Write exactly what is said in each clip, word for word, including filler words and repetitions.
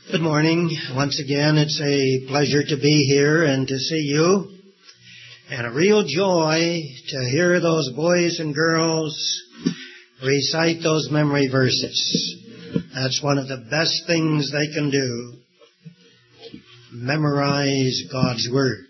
Good morning. Once again, it's a pleasure to be here and to see you. And a real joy to hear those boys and girls recite those memory verses. That's one of the best things they can do. Memorize God's Word.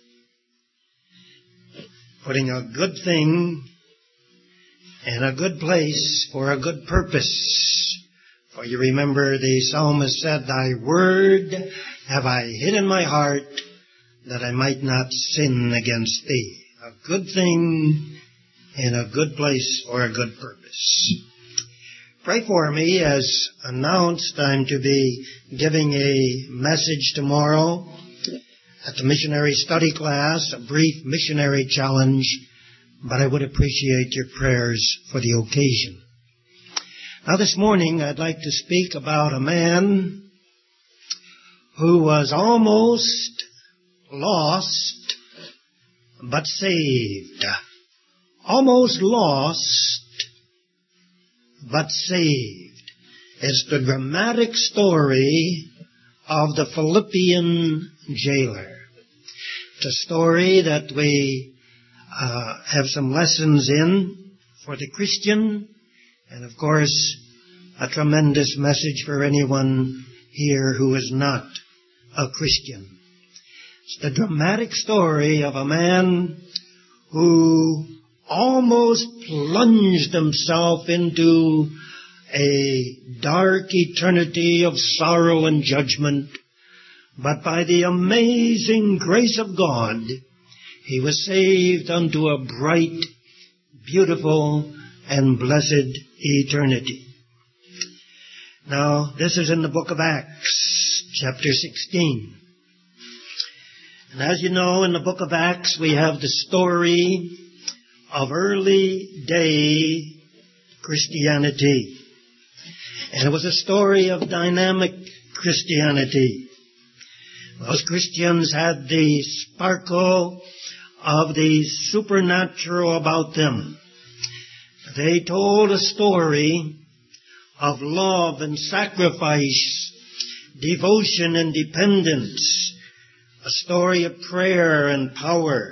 Putting a good thing in a good place for a good purpose. For you remember the psalmist said, "Thy word have I hid in my heart, that I might not sin against thee." A good thing in a good place for a good purpose. Pray for me. As announced, I'm to be giving a message tomorrow at the missionary study class, a brief missionary challenge, but I would appreciate your prayers for the occasion. Now this morning I'd like to speak about a man who was almost lost but saved. Almost lost but saved. It's the dramatic story of the Philippian jailer. It's a story that we uh, have some lessons in for the Christian. And of course, a tremendous message for anyone here who is not a Christian. It's the dramatic story of a man who almost plunged himself into a dark eternity of sorrow and judgment. But by the amazing grace of God, he was saved unto a bright, beautiful, and blessed eternity. Now, this is in the book of Acts, chapter sixteen. And as you know, in the book of Acts, we have the story of early day Christianity. And it was a story of dynamic Christianity. Those Christians had the sparkle of the supernatural about them. They told a story of love and sacrifice, devotion and dependence, a story of prayer and power.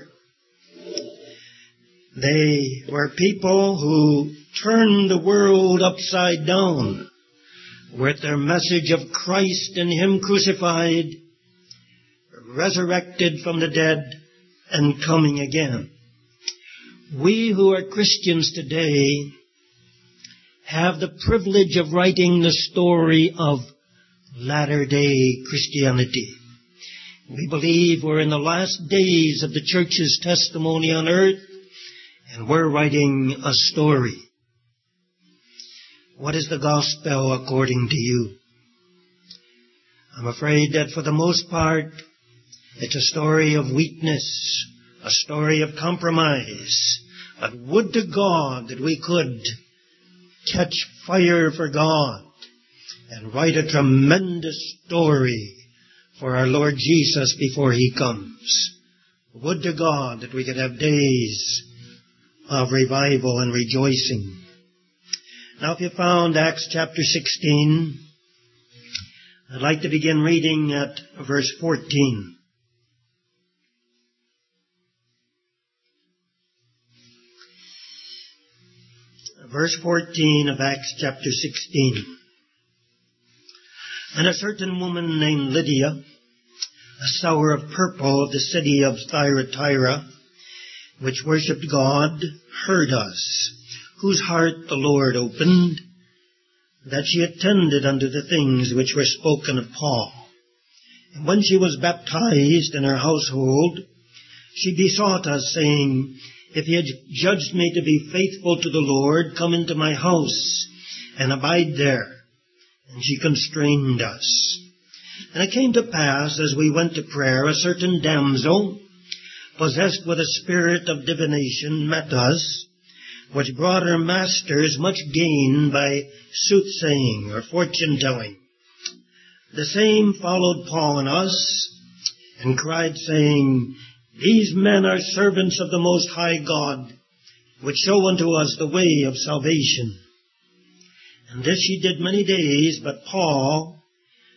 They were people who turned the world upside down with their message of Christ and Him crucified, resurrected from the dead, and coming again. We who are Christians today have the privilege of writing the story of latter-day Christianity. We believe we're in the last days of the church's testimony on earth, and we're writing a story. What is the gospel according to you? I'm afraid that for the most part, it's a story of weakness, a story of compromise. But would to God that we could catch fire for God and write a tremendous story for our Lord Jesus before He comes. Would to God that we could have days of revival and rejoicing. Now if you found Acts chapter sixteen, I'd like to begin reading at verse fourteen. Verse fourteen of Acts chapter sixteen. And a certain woman named Lydia, a sower of purple of the city of Thyatira, which worshipped God, heard us, whose heart the Lord opened, that she attended unto the things which were spoken of Paul. And when she was baptized in her household, she besought us, saying, If ye had judged me to be faithful to the Lord, come into my house and abide there. And she constrained us. And it came to pass, as we went to prayer, a certain damsel, possessed with a spirit of divination, met us, which brought her masters much gain by soothsaying or fortune-telling. The same followed Paul and us, and cried, saying, These men are servants of the Most High God, which show unto us the way of salvation. And this she did many days, but Paul,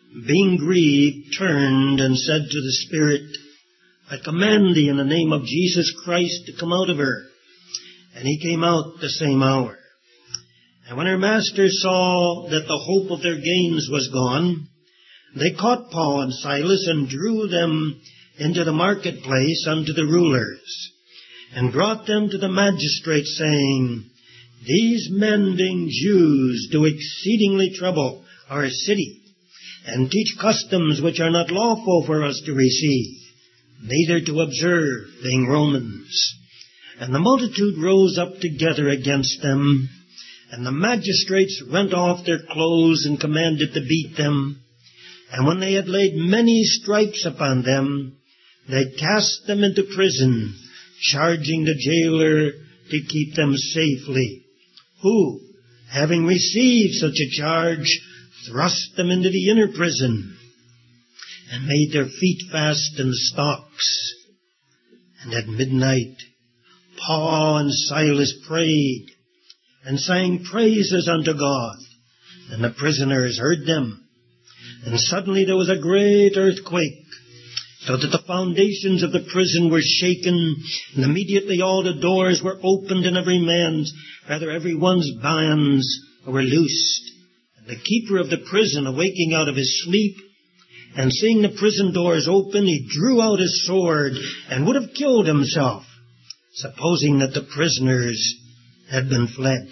being grieved, turned and said to the spirit, I command thee in the name of Jesus Christ to come out of her. And he came out the same hour. And when her masters saw that the hope of their gains was gone, they caught Paul and Silas and drew them into the marketplace unto the rulers, and brought them to the magistrates, saying, These men, being Jews, do exceedingly trouble our city, and teach customs which are not lawful for us to receive, neither to observe, being Romans. And the multitude rose up together against them, and the magistrates rent off their clothes and commanded to beat them. And when they had laid many stripes upon them, they cast them into prison, charging the jailer to keep them safely, who, having received such a charge, thrust them into the inner prison, and made their feet fast in stocks. And at midnight Paul and Silas prayed, and sang praises unto God, and the prisoners heard them. And suddenly there was a great earthquake, so that the foundations of the prison were shaken, and immediately all the doors were opened, and every man's, rather every one's bands were loosed. And the keeper of the prison, awaking out of his sleep, and seeing the prison doors open, he drew out his sword, and would have killed himself, supposing that the prisoners had been fled.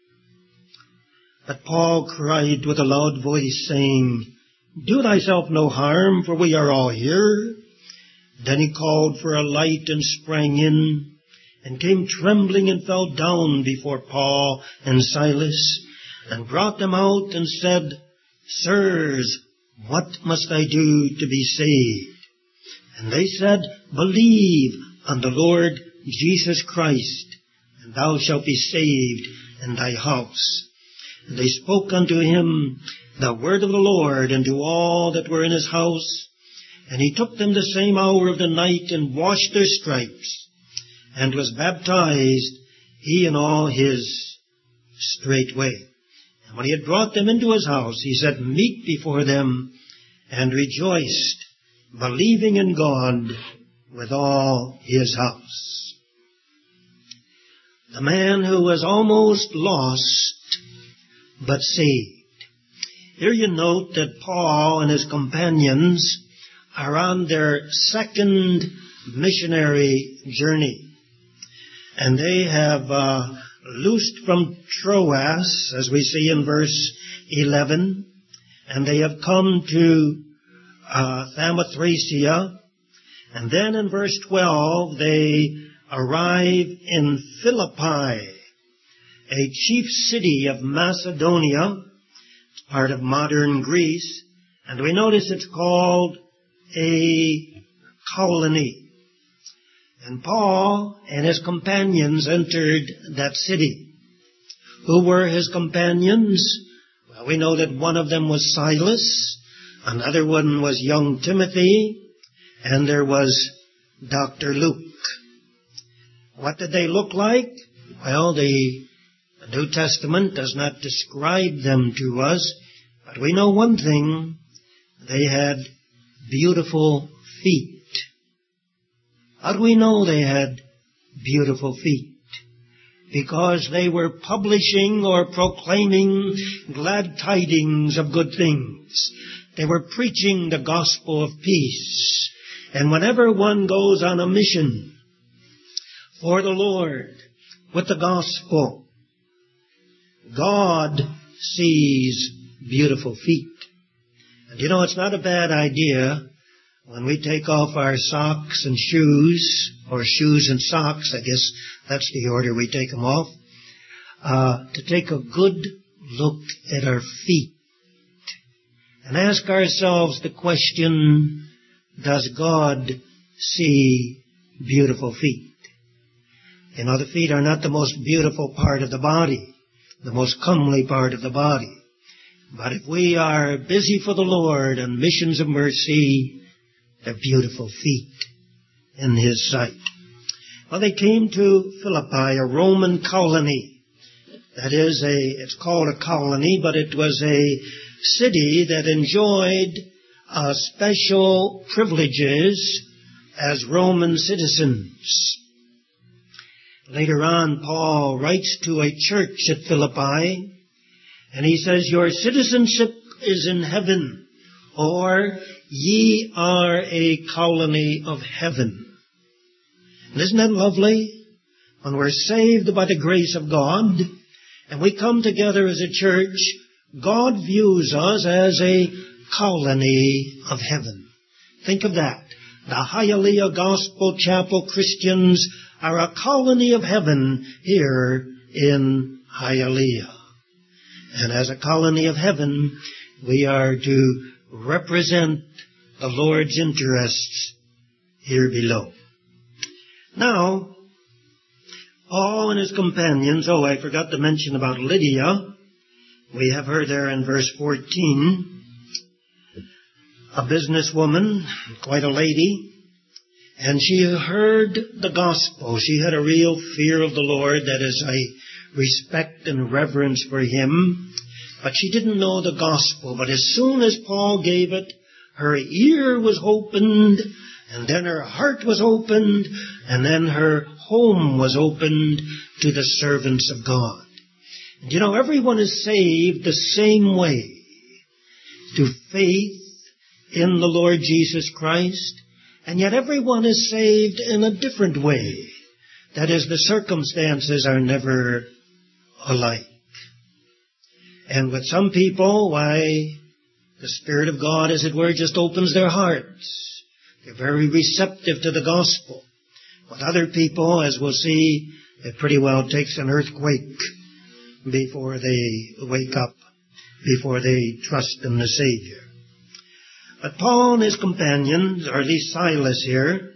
But Paul cried with a loud voice, saying, Do thyself no harm, for we are all here. Then he called for a light and sprang in, and came trembling and fell down before Paul and Silas, and brought them out and said, Sirs, what must I do to be saved? And they said, Believe on the Lord Jesus Christ, and thou shalt be saved in thy house. And they spoke unto him the word of the Lord unto all that were in his house. And he took them the same hour of the night, and washed their stripes, and was baptized, he and all his, straightway. And when he had brought them into his house, he set meat before them, and rejoiced, believing in God with all his house. The man who was almost lost, but saved. Here you note that Paul and his companions are on their second missionary journey. And they have uh, loosed from Troas, as we see in verse eleven, and they have come to uh, Samothracia. And then in verse twelve, they arrive in Philippi, a chief city of Macedonia, part of modern Greece, and we notice it's called a colony. And Paul and his companions entered that city. Who were his companions? Well, we know that one of them was Silas, another one was young Timothy, and there was Doctor Luke. What did they look like? Well, the New Testament does not describe them to us, but we know one thing: they had beautiful feet. How do we know they had beautiful feet? Because they were publishing or proclaiming glad tidings of good things. They were preaching the gospel of peace. And whenever one goes on a mission for the Lord with the gospel, God sees beautiful feet. And you know, it's not a bad idea when we take off our socks and shoes, or shoes and socks, I guess that's the order we take them off, uh, to take a good look at our feet and ask ourselves the question, does God see beautiful feet? You know, the feet are not the most beautiful part of the body, the most comely part of the body. But if we are busy for the Lord on missions of mercy, they're beautiful feet in His sight. Well, they came to Philippi, a Roman colony. That is, a it's called a colony, but it was a city that enjoyed uh, special privileges as Roman citizens. Later on, Paul writes to a church at Philippi, and he says, your citizenship is in heaven, or ye are a colony of heaven. And isn't that lovely? When we're saved by the grace of God, and we come together as a church, God views us as a colony of heaven. Think of that. The Hialeah Gospel Chapel Christians are a colony of heaven here in Hialeah. And as a colony of heaven, we are to represent the Lord's interests here below. Now, Paul and his companions, oh, I forgot to mention about Lydia. We have her there in verse fourteen. A businesswoman, quite a lady, and she heard the gospel. She had a real fear of the Lord, that is, a respect and reverence for Him. But she didn't know the gospel. But as soon as Paul gave it, her ear was opened, and then her heart was opened, and then her home was opened to the servants of God. And you know, everyone is saved the same way, through faith in the Lord Jesus Christ, and yet everyone is saved in a different way. That is, the circumstances are never alike. And with some people, why, the Spirit of God, as it were, just opens their hearts. They're very receptive to the gospel. With other people, as we'll see, it pretty well takes an earthquake before they wake up, before they trust in the Savior. But Paul and his companions, or at least Silas here,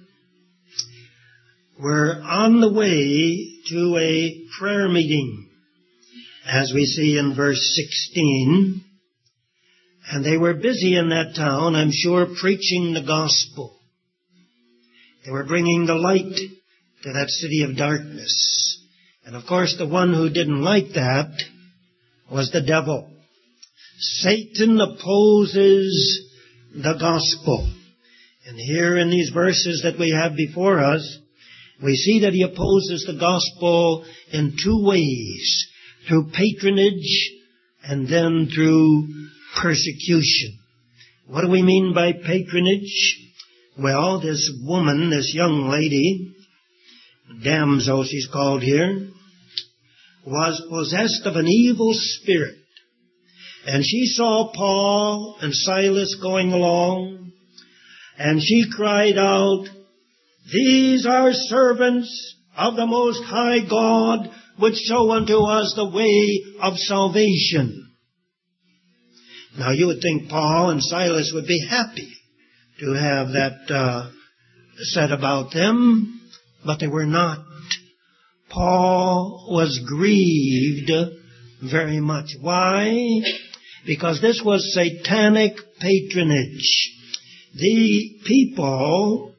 were on the way to a prayer meeting, as we see in verse sixteen. And they were busy in that town, I'm sure, preaching the gospel. They were bringing the light to that city of darkness. And of course, the one who didn't like that was the devil. Satan opposes the gospel. And here in these verses that we have before us, we see that he opposes the gospel in two ways. Through patronage and then through persecution. What do we mean by patronage? Well, this woman, this young lady, damsel she's called here, was possessed of an evil spirit. And she saw Paul and Silas going along, and she cried out, "These are servants of the Most High God, which show unto us the way of salvation." Now you would think Paul and Silas would be happy to have that uh, said about them, but they were not. Paul was grieved very much. Why? Because this was satanic patronage. The people,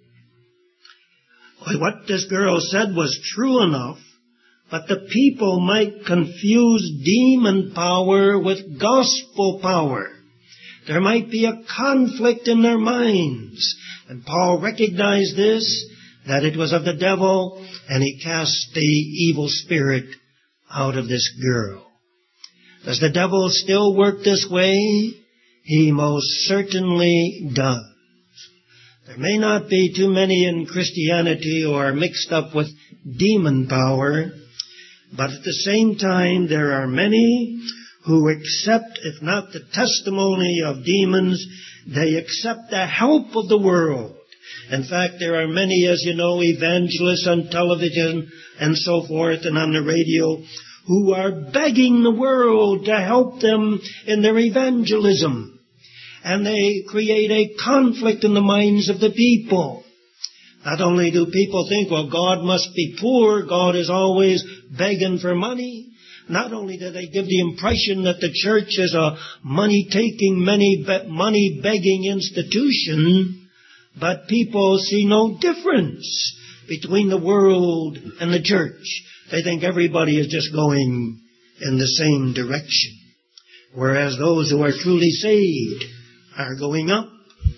what this girl said was true enough, but the people might confuse demon power with gospel power. There might be a conflict in their minds. And Paul recognized this, that it was of the devil, and he cast the evil spirit out of this girl. Does the devil still work this way? He most certainly does. There may not be too many in Christianity who are mixed up with demon power, but at the same time there are many who accept, if not the testimony of demons, they accept the help of the world. In fact, there are many, as you know, evangelists on television and so forth and on the radio who are begging the world to help them in their evangelism. And they create a conflict in the minds of the people. Not only do people think, well, God must be poor, God is always begging for money. Not only do they give the impression that the church is a money-taking, money-begging institution, but people see no difference between the world and the church. They think everybody is just going in the same direction. Whereas those who are truly saved are going up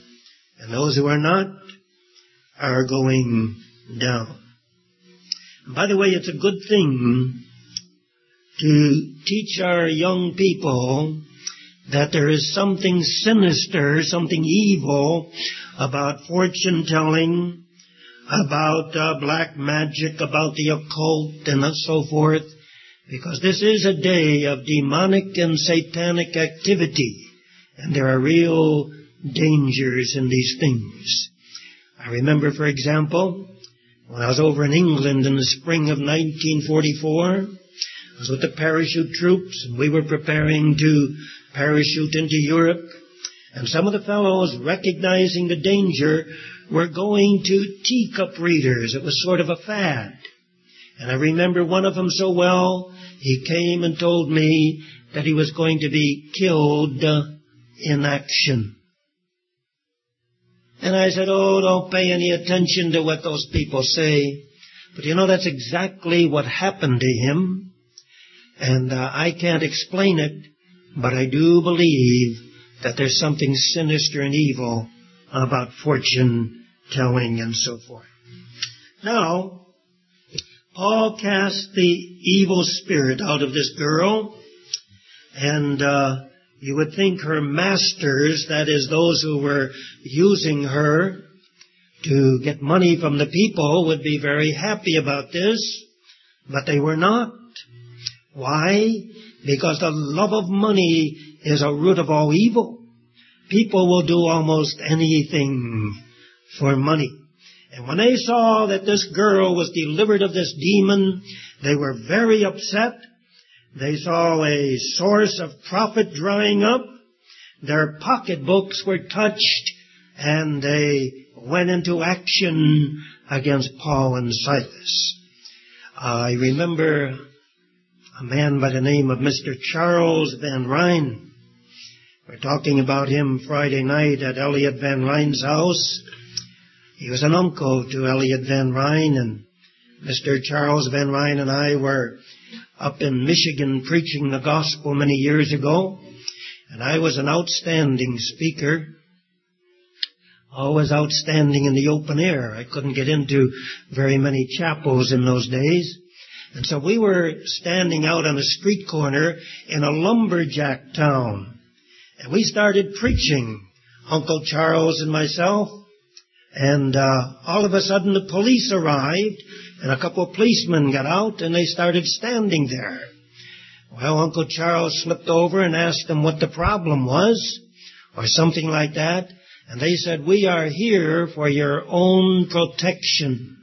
and those who are not are going down. By the way, it's a good thing to teach our young people that there is something sinister, something evil about fortune-telling, about uh, black magic, about the occult, and so forth, because this is a day of demonic and satanic activity, and there are real dangers in these things. I remember, for example, when I was over in England in the spring of nineteen forty-four, I was with the parachute troops, and we were preparing to parachute into Europe. And some of the fellows, recognizing the danger, were going to teacup readers. It was sort of a fad. And I remember one of them so well, he came and told me that he was going to be killed uh, in action. And I said, oh, don't pay any attention to what those people say. But you know, that's exactly what happened to him. And uh, I can't explain it, but I do believe that there's something sinister and evil about fortune-telling and so forth. Now, Paul cast the evil spirit out of this girl, and uh, you would think her masters, that is, those who were using her to get money from the people, would be very happy about this, but they were not. Why? Because the love of money is a root of all evil. People will do almost anything for money. And when they saw that this girl was delivered of this demon, they were very upset. They saw a source of profit drying up. Their pocketbooks were touched, and they went into action against Paul and Silas. I remember a man by the name of Mister Charles Van Ryn. We're talking about him Friday night at Elliot Van Ryn's house. He was an uncle to Elliot Van Ryn, and Mister Charles Van Ryn and I were up in Michigan preaching the gospel many years ago, and I was an outstanding speaker, always outstanding in the open air. I couldn't get into very many chapels in those days. And so we were standing out on a street corner in a lumberjack town. And we started preaching, Uncle Charles and myself. And uh, all of a sudden the police arrived, and a couple of policemen got out, and they started standing there. Well, Uncle Charles slipped over and asked them what the problem was, or something like that. And they said, we are here for your own protection.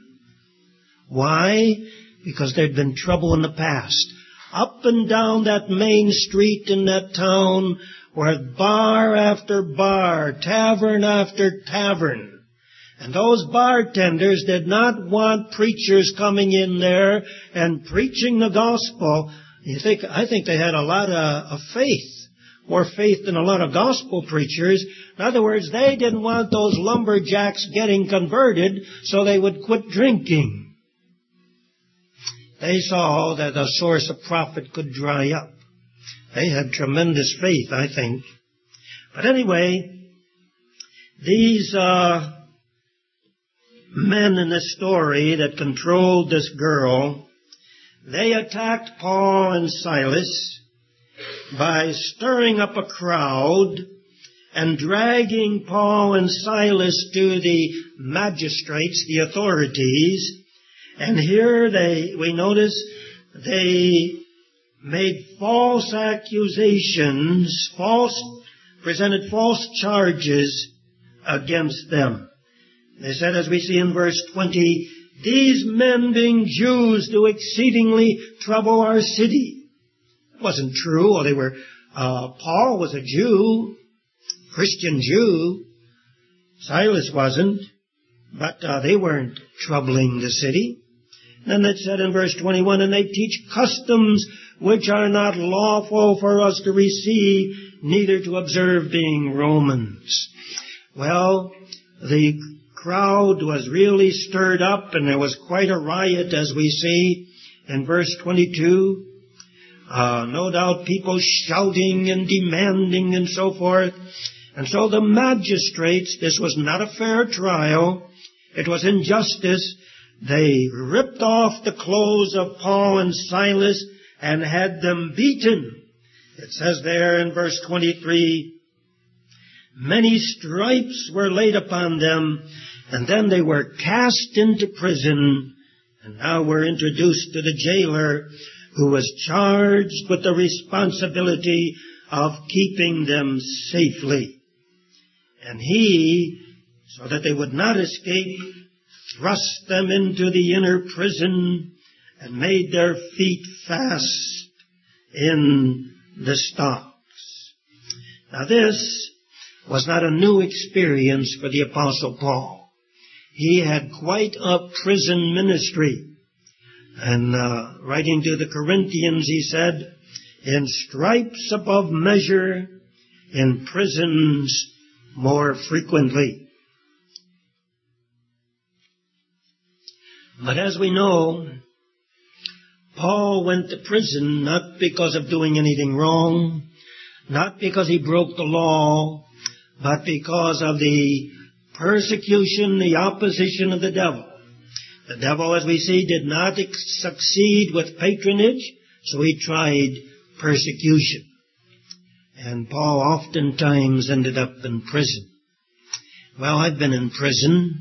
Why? Because there'd been trouble in the past. Up and down that main street in that town were bar after bar, tavern after tavern. And those bartenders did not want preachers coming in there and preaching the gospel. You think, I think they had a lot of, of faith, more faith than a lot of gospel preachers. In other words, they didn't want those lumberjacks getting converted, so they would quit drinking. They saw that a source of profit could dry up. They had tremendous faith, I think. But anyway, these uh, men in this story that controlled this girl, they attacked Paul and Silas by stirring up a crowd and dragging Paul and Silas to the magistrates, the authorities. And here they, we notice, they made false accusations, false, presented false charges against them. They said, as we see in verse twenty, these men being Jews do exceedingly trouble our city. It wasn't true. Well, they were, uh, Paul was a Jew, Christian Jew. Silas wasn't, but uh, they weren't troubling the city. Then it said in verse twenty-one, and they teach customs which are not lawful for us to receive, neither to observe, being Romans. Well, the crowd was really stirred up, and there was quite a riot, as we see in verse twenty-two. Uh, no doubt people shouting and demanding and so forth. And so the magistrates, this was not a fair trial, it was injustice. They ripped off the clothes of Paul and Silas and had them beaten. It says there in verse twenty-three, many stripes were laid upon them, and then they were cast into prison, and now we're introduced to the jailer who was charged with the responsibility of keeping them safely. And he, so that they would not escape, thrust them into the inner prison and made their feet fast in the stocks. Now this was not a new experience for the Apostle Paul. He had quite a prison ministry. And uh, writing to the Corinthians, he said, in stripes above measure, in prisons more frequently. But as we know, Paul went to prison not because of doing anything wrong, not because he broke the law, but because of the persecution, the opposition of the devil. The devil, as we see, did not ex- succeed with patronage, so he tried persecution. And Paul oftentimes ended up in prison. Well, I've been in prison,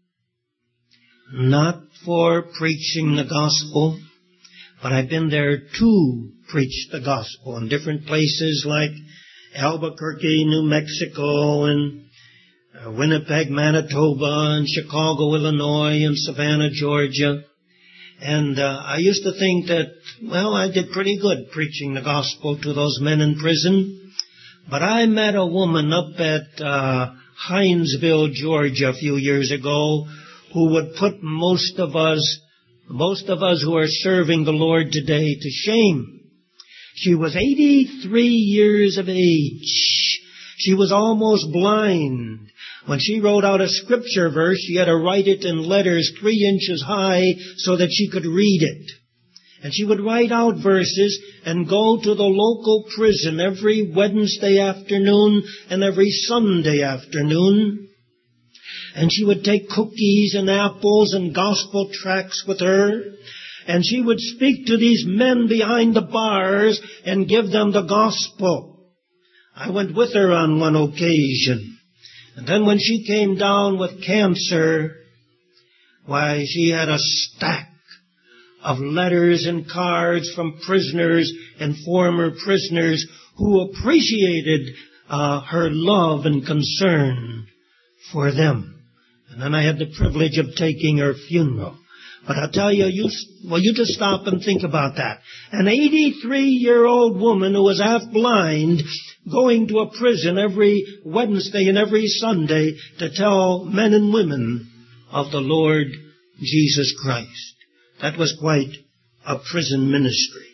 not for preaching the gospel, but I've been there to preach the gospel in different places like Albuquerque, New Mexico, and uh, Winnipeg, Manitoba, and Chicago, Illinois, and Savannah, Georgia. And uh, I used to think that, well, I did pretty good preaching the gospel to those men in prison. But I met a woman up at uh, Hinesville, Georgia, a few years ago, who would put most of us, most of us who are serving the Lord today to shame. She was eighty-three years of age. She was almost blind. When she wrote out a scripture verse, she had to write it in letters three inches high so that she could read it. And she would write out verses and go to the local prison every Wednesday afternoon and every Sunday afternoon. And she would take cookies and apples and gospel tracts with her. And she would speak to these men behind the bars and give them the gospel. I went with her on one occasion. And then when she came down with cancer, why, she had a stack of letters and cards from prisoners and former prisoners who appreciated uh, her love and concern for them. And then I had the privilege of taking her funeral. But I'll tell you, you, well, you just stop and think about that. An eighty-three-year-old woman who was half blind going to a prison every Wednesday and every Sunday to tell men and women of the Lord Jesus Christ. That was quite a prison ministry.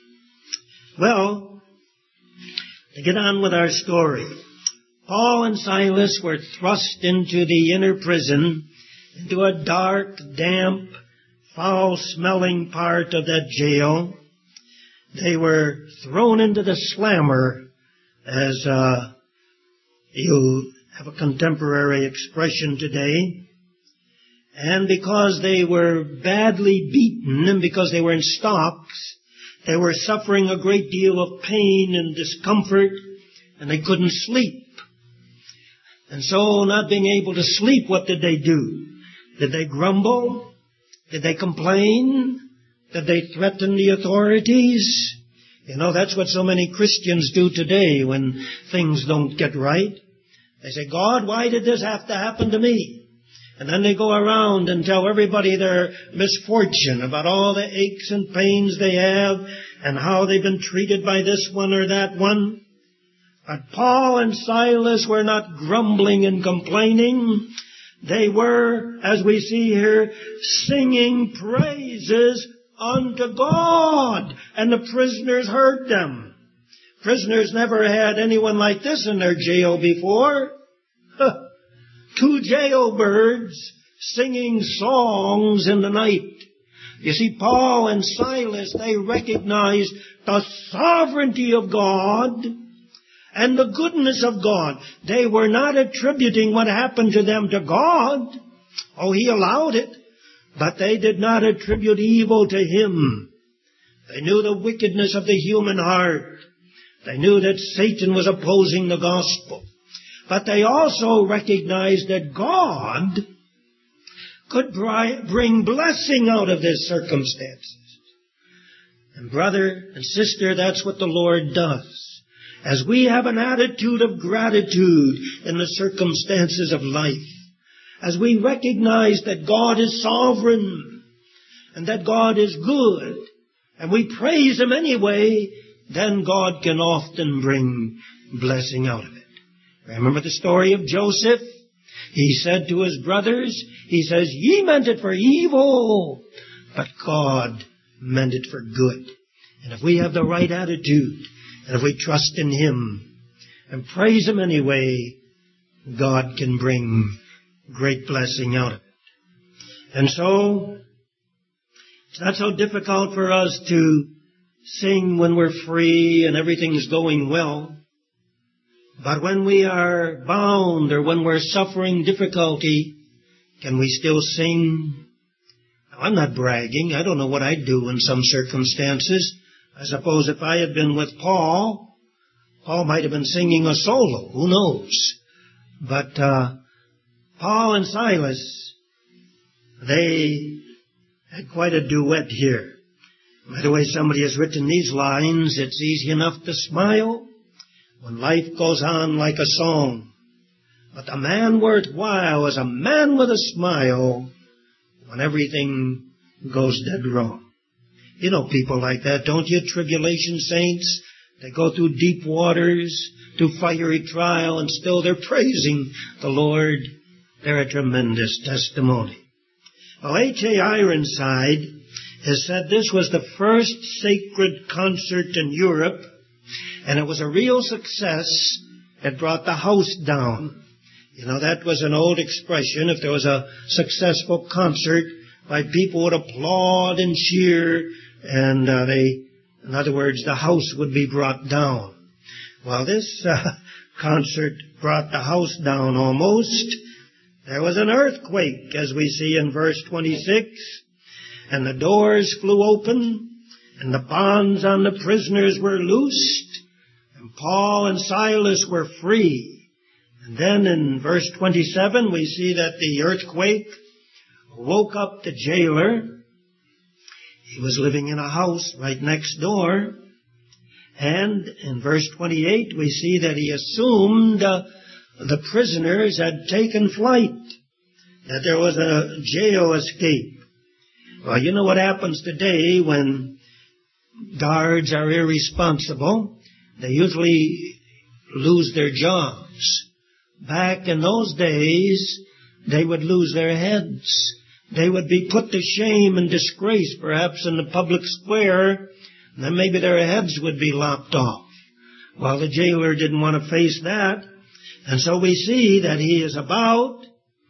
Well, to get on with our story, Paul and Silas were thrust into the inner prison, into a dark, damp, foul-smelling part of that jail. They were thrown into the slammer, as uh, you have a contemporary expression today. And because they were badly beaten and because they were in stocks, they were suffering a great deal of pain and discomfort, and they couldn't sleep. And so, not being able to sleep, what did they do? Did they grumble? Did they complain? Did they threaten the authorities? You know, that's what so many Christians do today when things don't get right. They say, God, why did this have to happen to me? And then they go around and tell everybody their misfortune about all the aches and pains they have and how they've been treated by this one or that one. But Paul and Silas were not grumbling and complaining. They were, as we see here, singing praises unto God. And the prisoners heard them. Prisoners never had anyone like this in their jail before. Two jailbirds singing songs in the night. You see, Paul and Silas, they recognized the sovereignty of God and the goodness of God. They were not attributing what happened to them to God. Oh, He allowed it. But they did not attribute evil to Him. They knew the wickedness of the human heart. They knew that Satan was opposing the gospel. But they also recognized that God could bring blessing out of this circumstances. And brother and sister, that's what the Lord does. As we have an attitude of gratitude in the circumstances of life, as we recognize that God is sovereign and that God is good, and we praise Him anyway, then God can often bring blessing out of it. Remember the story of Joseph? He said to his brothers, he says, ye meant it for evil, but God meant it for good. And if we have the right attitude, and if we trust in Him, and praise Him anyway, God can bring great blessing out of it. And so, it's not so difficult for us to sing when we're free and everything's going well. But when we are bound or when we're suffering difficulty, can we still sing? Now, I'm not bragging. I don't know what I'd do in some circumstances. I suppose if I had been with Paul, Paul might have been singing a solo. Who knows? But uh, Paul and Silas, they had quite a duet here. By the way, somebody has written these lines, it's easy enough to smile when life goes on like a song. But a man worthwhile is a man with a smile when everything goes dead wrong. You know people like that, don't you? Tribulation saints. They go through deep waters, through fiery trial, and still they're praising the Lord. They're a tremendous testimony. Well, H A Ironside has said this was the first sacred concert in Europe, and it was a real success. It brought the house down. You know, that was an old expression. If there was a successful concert, why people would applaud and cheer, and uh, they, in other words, the house would be brought down. Well, this uh, concert brought the house down almost. There was an earthquake, as we see in verse twenty-six, and the doors flew open, and the bonds on the prisoners were loosed, and Paul and Silas were free. And then in verse twenty-seven, we see that the earthquake woke up the jailer. He was living in a house right next door. And in verse twenty-eight, we see that he assumed uh, the prisoners had taken flight, that there was a jail escape. Well, you know what happens today when guards are irresponsible? They usually lose their jobs. Back in those days, they would lose their heads. They would be put to shame and disgrace, perhaps in the public square, and then maybe their heads would be lopped off. Well, the jailer didn't want to face that, and so we see that he is about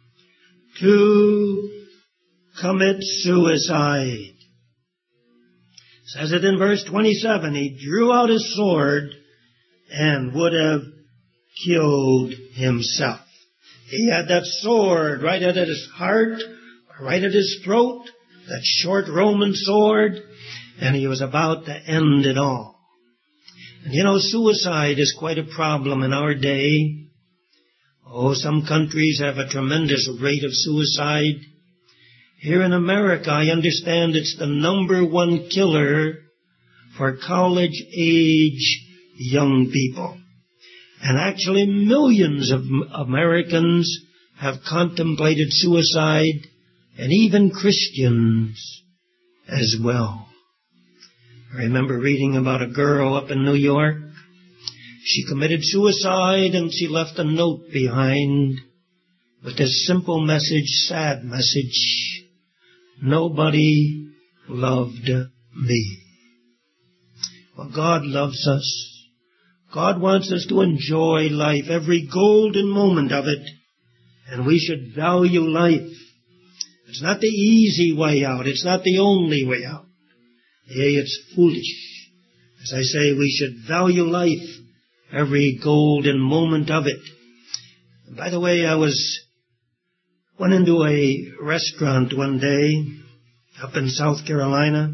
to commit suicide. It says it in verse twenty-seven, he drew out his sword and would have killed himself. He had that sword right at his heart, right at his throat, that short Roman sword, and he was about to end it all. And you know, suicide is quite a problem in our day. Oh, some countries have a tremendous rate of suicide. Here in America, I understand it's the number one killer for college-age young people. And actually millions of Americans have contemplated suicide, and even Christians as well. I remember reading about a girl up in New York. She committed suicide and she left a note behind with this simple message, sad message. Nobody loved me. Well, God loves us. God wants us to enjoy life, every golden moment of it, and we should value life. It's not the easy way out. It's not the only way out. Yea, it's foolish. As I say, we should value life every golden moment of it. And by the way, I was went into a restaurant one day up in South Carolina,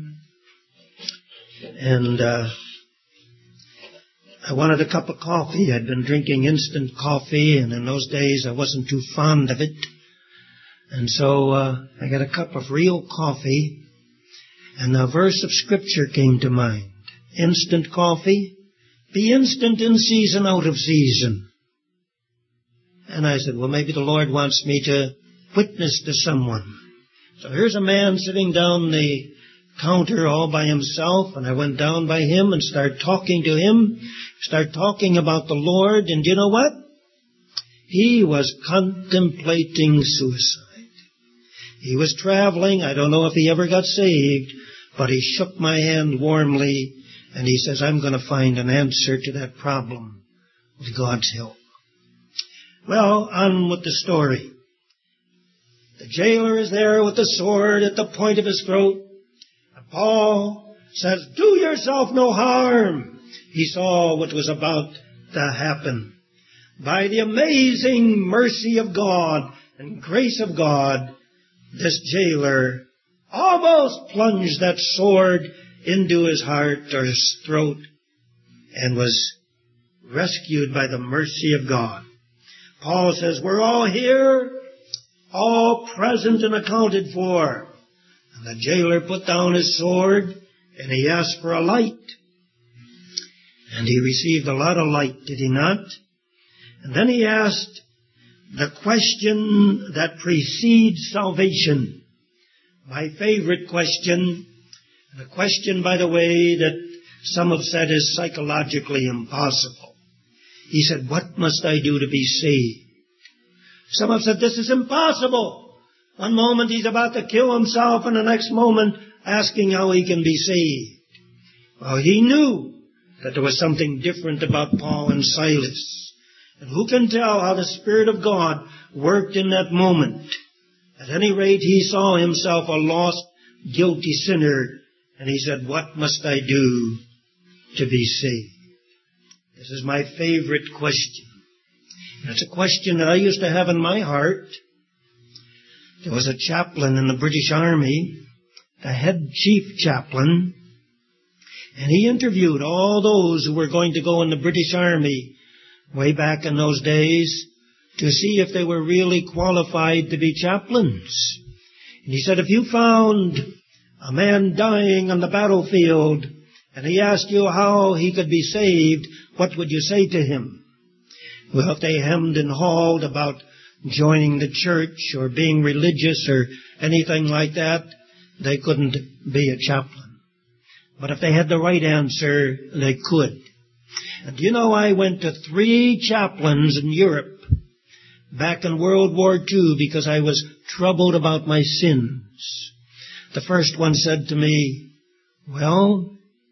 and uh, I wanted a cup of coffee. I'd been drinking instant coffee, and in those days I wasn't too fond of it. And so uh, I got a cup of real coffee, and a verse of Scripture came to mind. Instant coffee, be instant in season, out of season. And I said, well, maybe the Lord wants me to witness to someone. So here's a man sitting down the counter all by himself, and I went down by him and started talking to him, started talking about the Lord, and you know what? He was contemplating suicide. He was traveling. I don't know if he ever got saved, but he shook my hand warmly, and he says, I'm going to find an answer to that problem with God's help. Well, on with the story. The jailer is there with the sword at the point of his throat. And Paul says, do yourself no harm. He saw what was about to happen. By the amazing mercy of God and grace of God, this jailer almost plunged that sword into his heart or his throat and was rescued by the mercy of God. Paul says, we're all here, all present and accounted for. And the jailer put down his sword and he asked for a light. And he received a lot of light, did he not? And then he asked the question that precedes salvation. My favorite question, and a question, by the way, that some have said is psychologically impossible. He said, what must I do to be saved? Some have said, this is impossible. One moment he's about to kill himself, and the next moment asking how he can be saved. Well, he knew that there was something different about Paul and Silas. And who can tell how the Spirit of God worked in that moment? At any rate, he saw himself a lost, guilty sinner, and he said, what must I do to be saved? This is my favorite question. And it's a question that I used to have in my heart. There was a chaplain in the British Army, the head chief chaplain, and he interviewed all those who were going to go in the British Army way back in those days to see if they were really qualified to be chaplains. And he said, if you found a man dying on the battlefield and he asked you how he could be saved, what would you say to him? Well, if they hemmed and hawed about joining the church or being religious or anything like that, they couldn't be a chaplain. But if they had the right answer, they could. And you know, I went to three chaplains in Europe back in World War Two because I was troubled about my sins. The first one said to me, well,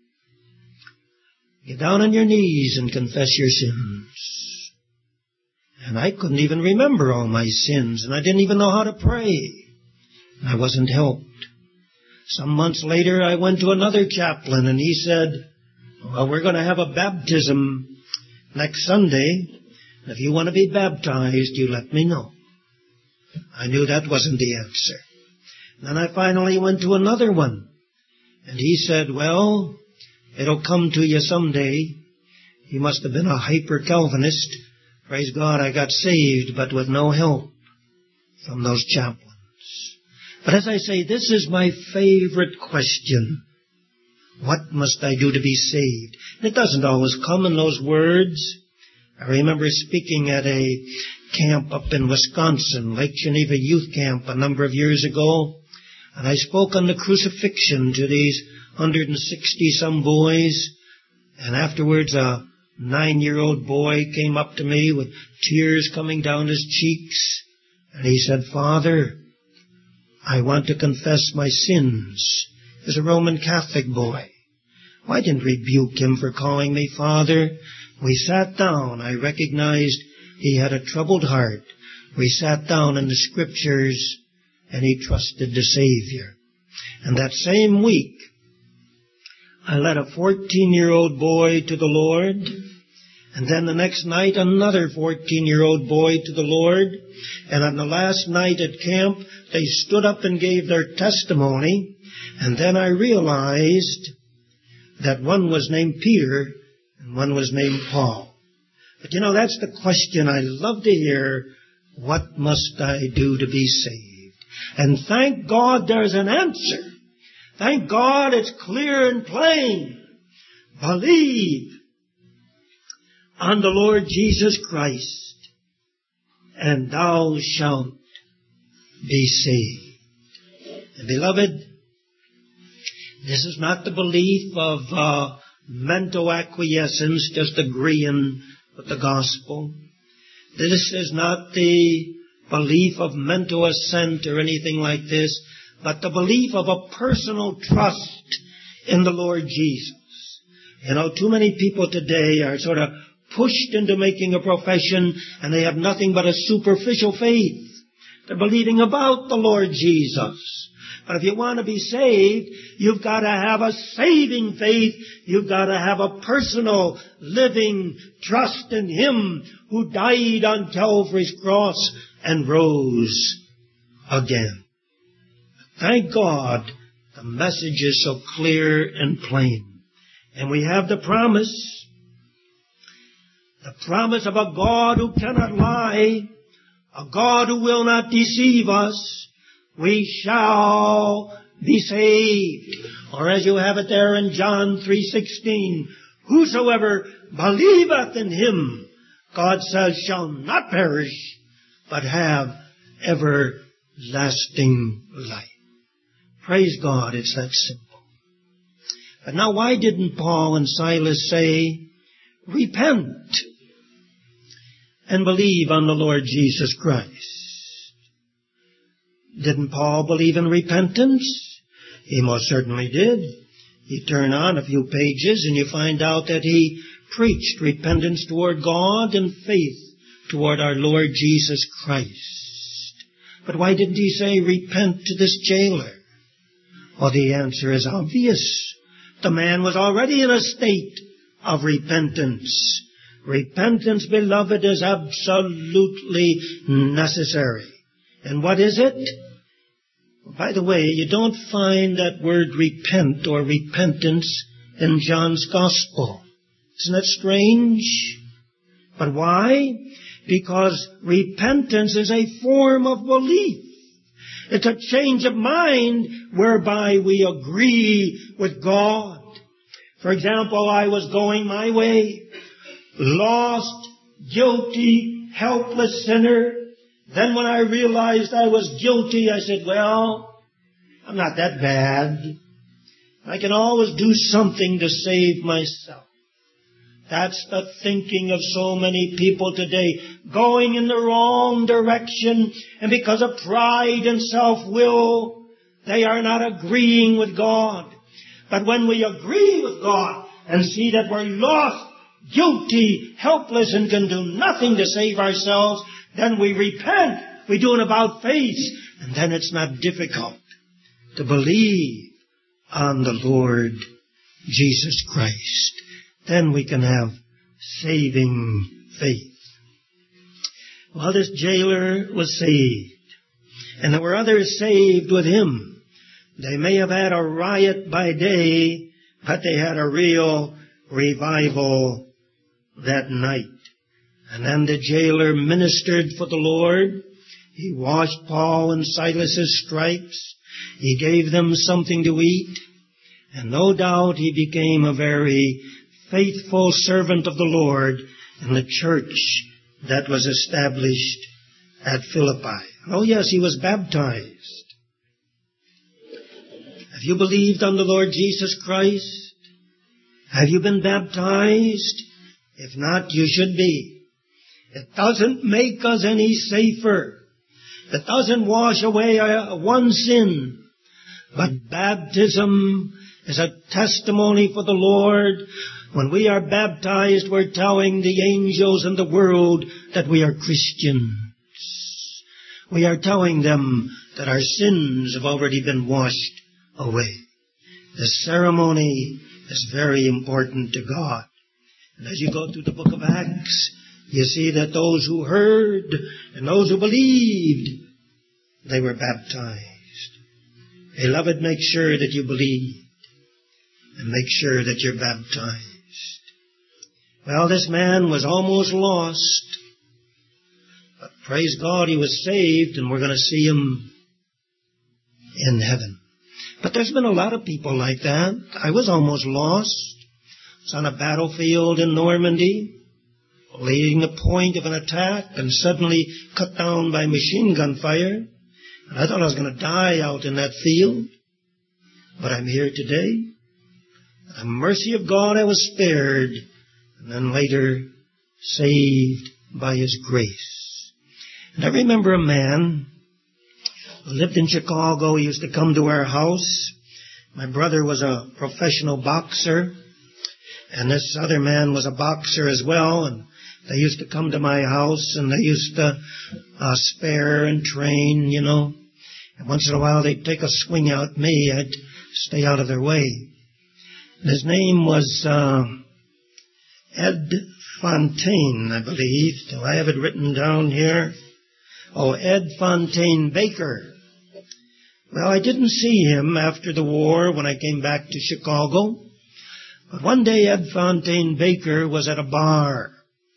get down on your knees and confess your sins. And I couldn't even remember all my sins, and I didn't even know how to pray. And I wasn't helped. Some months later, I went to another chaplain, and he said, well, we're going to have a baptism next Sunday. If you want to be baptized, you let me know. I knew that wasn't the answer. Then I finally went to another one. And he said, well, it'll come to you someday. He must have been a hyper-Calvinist. Praise God, I got saved, but with no help from those chaplains. But as I say, this is my favorite question. What must I do to be saved? And it doesn't always come in those words. I remember speaking at a camp up in Wisconsin, Lake Geneva Youth Camp, a number of years ago. And I spoke on the crucifixion to these one hundred sixty some boys. And afterwards a nine-year-old boy came up to me with tears coming down his cheeks. And he said, Father, I want to confess my sins. He was a Roman Catholic boy. Well, I didn't rebuke him for calling me Father. We sat down. I recognized he had a troubled heart. We sat down in the Scriptures, and he trusted the Savior. And that same week, I led a fourteen-year-old boy to the Lord, And then the next night, another fourteen-year-old boy to the Lord. And on the last night at camp, they stood up and gave their testimony. And then I realized that one was named Peter and one was named Paul. But you know, that's the question I love to hear. What must I do to be saved? And thank God there's an answer. Thank God it's clear and plain. Believe on the Lord Jesus Christ, and thou shalt be saved. And beloved, this is not the belief of uh, mental acquiescence, just agreeing with the gospel. This is not the belief of mental assent or anything like this, but the belief of a personal trust in the Lord Jesus. You know, too many people today are sort of pushed into making a profession, and they have nothing but a superficial faith. They're believing about the Lord Jesus. But if you want to be saved, you've got to have a saving faith. You've got to have a personal, living trust in Him who died on Calvary's cross and rose again. Thank God the message is so clear and plain. And we have the promise. The promise of a God who cannot lie, a God who will not deceive us. We shall be saved. Or as you have it there in John three sixteen, whosoever believeth in Him, God says, shall not perish, but have everlasting life. Praise God, it's that simple. But now why didn't Paul and Silas say, repent and believe on the Lord Jesus Christ? Didn't Paul believe in repentance? He most certainly did. You turn on a few pages and you find out that he preached repentance toward God and faith toward our Lord Jesus Christ. But why didn't he say repent to this jailer? Well, the answer is obvious. The man was already in a state of repentance. Repentance, beloved, is absolutely necessary. And what is it? By the way, you don't find that word repent or repentance in John's Gospel. Isn't that strange? But why? Because repentance is a form of belief. It's a change of mind whereby we agree with God. For example, I was going my way, lost, guilty, helpless sinner. Then when I realized I was guilty, I said, well, I'm not that bad. I can always do something to save myself. That's the thinking of so many people today, going in the wrong direction, and because of pride and self-will, they are not agreeing with God. But when we agree with God and see that we're lost, guilty, helpless, and can do nothing to save ourselves, then we repent. We do an about face, and then it's not difficult to believe on the Lord Jesus Christ. Then we can have saving faith. Well, this jailer was saved, and there were others saved with him. They may have had a riot by day, but they had a real revival that night. And then the jailer ministered for the Lord. He washed Paul and Silas's stripes. He gave them something to eat. And no doubt he became a very faithful servant of the Lord in the church that was established at Philippi. Oh yes, he was baptized. Have you believed on the Lord Jesus Christ? Have you been baptized? If not, you should be. It doesn't make us any safer. It doesn't wash away one sin. But baptism is a testimony for the Lord. When we are baptized, we're telling the angels and the world that we are Christians. We are telling them that our sins have already been washed away. The ceremony is very important to God. And as you go through the book of Acts, you see that those who heard and those who believed, they were baptized. Beloved, make sure that you believe and make sure that you're baptized. Well, this man was almost lost, but praise God, he was saved, and we're going to see him in heaven. But there's been a lot of people like that. I was almost lost. I was on a battlefield in Normandy, leading the point of an attack, and suddenly cut down by machine gun fire. And I thought I was going to die out in that field. But I'm here today. By the mercy of God, I was spared, and then later saved by His grace. And I remember a man who lived in Chicago. He used to come to our house. My brother was a professional boxer, and this other man was a boxer as well, and they used to come to my house, and they used to uh, spar and train, you know. And once in a while they'd take a swing at me. I'd stay out of their way. And his name was uh, Ed Fontaine, I believe. Do I have it written down here? Oh, Ed Fontaine Baker. Well, I didn't see him after the war when I came back to Chicago. But one day Ed Fontaine Baker was at a bar.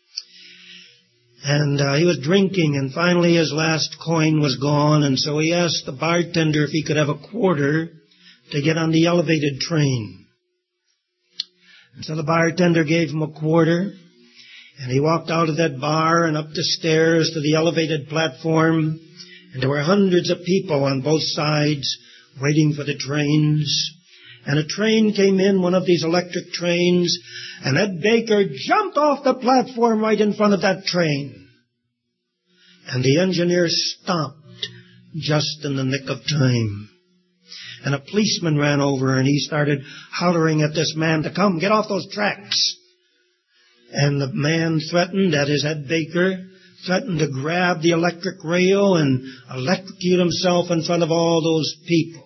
And uh, he was drinking, and finally his last coin was gone, and so he asked the bartender if he could have a quarter to get on the elevated train. And so the bartender gave him a quarter, and he walked out of that bar and up the stairs to the elevated platform, and there were hundreds of people on both sides waiting for the trains. And a train came in, one of these electric trains, and Ed Baker jumped off the platform right in front of that train. And the engineer stopped just in the nick of time. And a policeman ran over, and he started hollering at this man to come, get off those tracks. And the man threatened, that is Ed Baker, threatened to grab the electric rail and electrocute himself in front of all those people.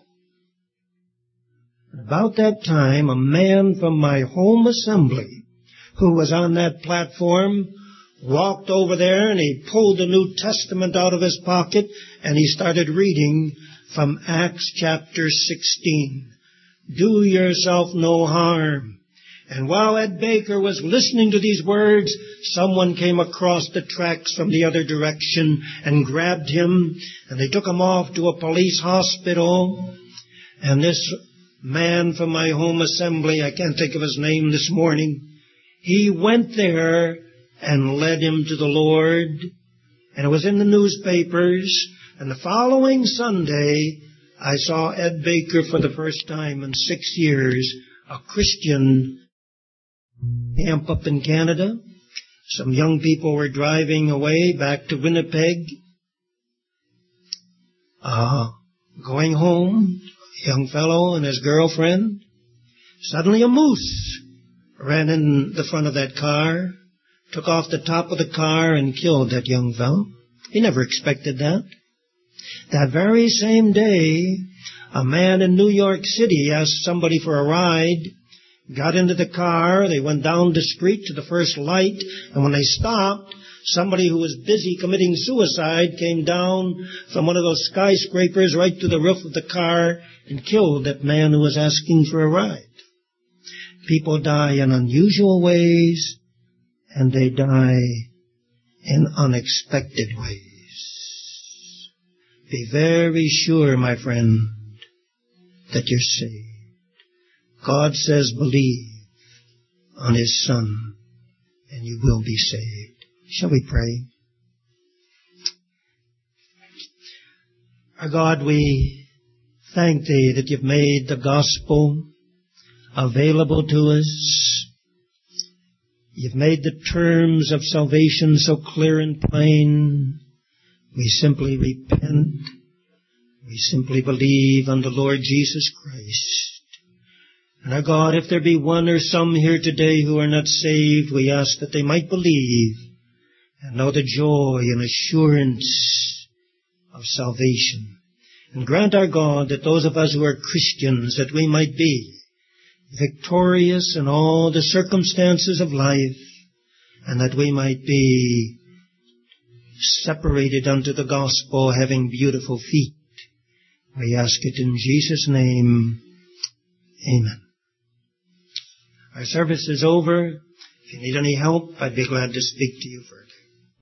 About that time, a man from my home assembly who was on that platform walked over there, and he pulled the New Testament out of his pocket, and he started reading from Acts chapter sixteen. Do yourself no harm. And while Ed Baker was listening to these words, someone came across the tracks from the other direction and grabbed him, and they took him off to a police hospital. And this man from my home assembly, I can't think of his name this morning, he went there and led him to the Lord. And it was in the newspapers. And the following Sunday, I saw Ed Baker for the first time in six years, a Christian camp up in Canada. Some young people were driving away back to Winnipeg, uh, going home. Young fellow and his girlfriend. Suddenly a moose ran in the front of that car, took off the top of the car and killed that young fellow. He never expected that. That very same day, a man in New York City asked somebody for a ride, got into the car, they went down the street to the first light, and when they stopped, somebody who was busy committing suicide came down from one of those skyscrapers right to the roof of the car and killed that man who was asking for a ride. People die in unusual ways, and they die in unexpected ways. Be very sure, my friend, that you're saved. God says believe on His Son, and you will be saved. Shall we pray? Our God, we thank Thee that You've made the gospel available to us. You've made the terms of salvation so clear and plain. We simply repent. We simply believe on the Lord Jesus Christ. And our God, if there be one or some here today who are not saved, we ask that they might believe and know the joy and assurance of salvation. And grant, our God, that those of us who are Christians, that we might be victorious in all the circumstances of life, and that we might be separated unto the gospel, having beautiful feet. We ask it in Jesus' name. Amen. Our service is over. If you need any help, I'd be glad to speak to you further.